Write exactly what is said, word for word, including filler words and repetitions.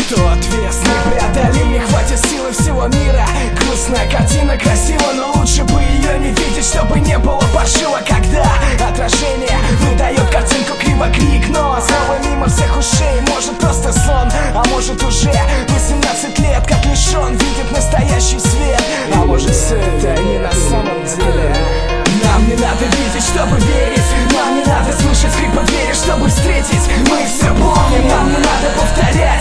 Кто ответственный, преодолим, не хватит силы всего мира. Грустная картина, красиво, но лучше бы ее не видеть, чтобы не было паршиво, когда отражение выдает картинку криво, крик, но снова мимо всех ушей. Может просто сон, а может уже восемнадцать лет, как лишен видит настоящий свет. А может все это не на самом деле. Нам не надо видеть, чтобы верить. Нам не надо слышать скрип двери, чтобы встретить. Мы все помним, нам не надо повторять.